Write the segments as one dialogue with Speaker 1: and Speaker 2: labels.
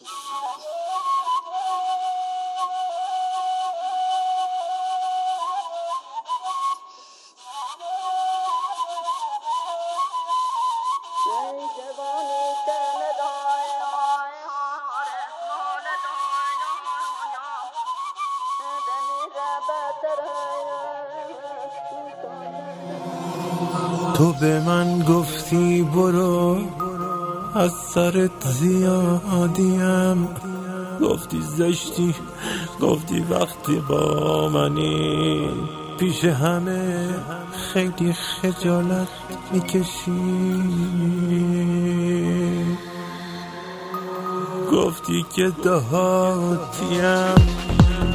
Speaker 1: تو به من گفتی برو، از سرت زیادیم، گفتی زشتی، گفتی وقتی با منی پیش همه خیلی خجالت میکشی، گفتی که دهاتیم.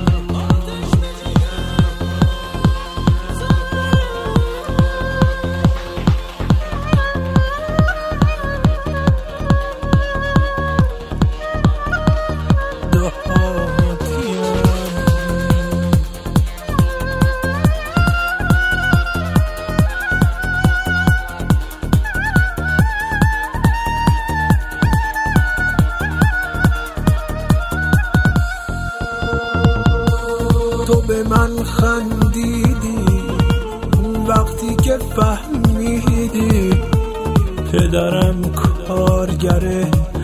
Speaker 1: تو به من خندیدی وقتی که فهمیدی پدرم کارگره،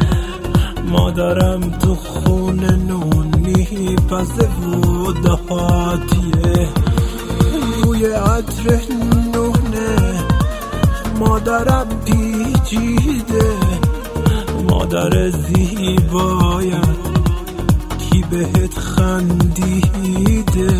Speaker 1: مادرم تو خونه نونی پزه و دهاتیه، بوی عطر نونه مادرم پیچیده، مادر زیبایم کی بهت خندیده.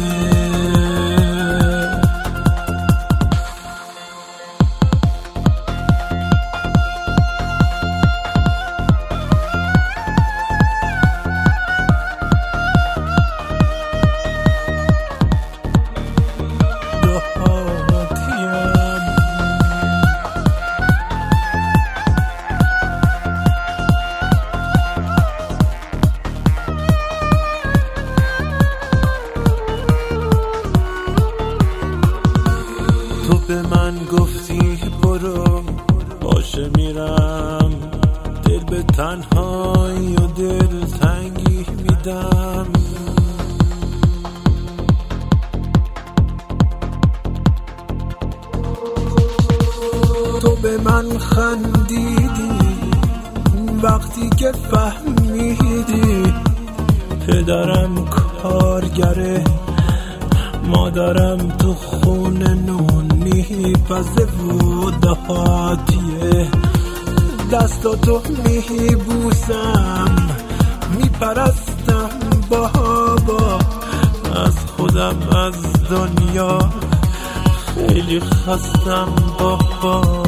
Speaker 1: تو به من گفتی برو، باشه میرم، دل به تنهایی و دل تنگی میدم. تو به من خندیدی وقتی که فهمیدی پدرم کارگره، مادرم تو خونه نونی پزه و دهاتیه، دستاتو میبوسم میپرستم بابا، از خودم از دنیا خیلی خستم بابا.